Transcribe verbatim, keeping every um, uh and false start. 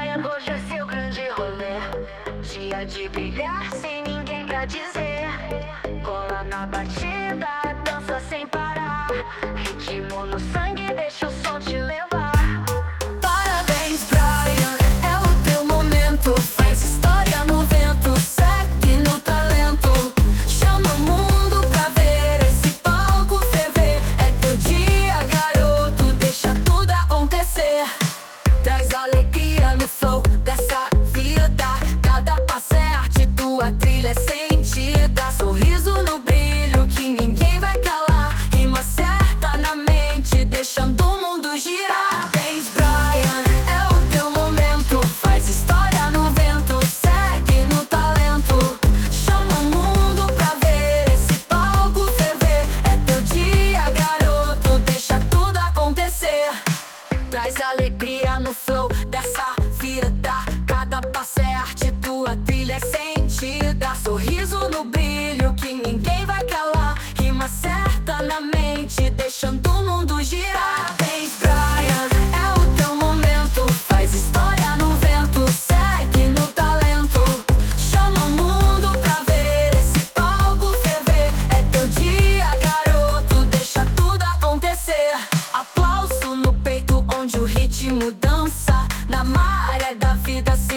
Brian, hoje é seu grande rolê. Dia de brilhar sem ninguém pra dizer. Cola na batida, dança sem parar. Ritmo no sangue, deixa o som te levar. Parabéns, Brian, é o teu momento. Faz história no vento, segue no talento. Chama o mundo pra ver esse palco ferver. É teu dia, garoto, deixa tudo acontecer. Traz alegria no flow dessa vida. Cada passo é arte, tua trilha é sentida. Sorriso no brilho que ninguém vai calar. Rima certa na mente, deixando o mundo girar. Parabéns, Brian, é o teu momento. Faz história no vento, segue no talento. Chama o mundo pra ver esse palco ferver. É teu dia, garoto, deixa tudo acontecer. Traz alegria no flow dessa vida. Cada passo é arte, tua trilha é sentida. Sorriso no brilho que ninguém vai calar. Rima certa na mente, deixando o mundo girar. Parabéns, Brian, é o teu momento. Faz história no vento, segue no talento. Chama o mundo pra ver esse palco ferver. É teu dia, garoto, deixa tudo acontecer. Aplauso no peito onde o ritmo dança. Na maré da vida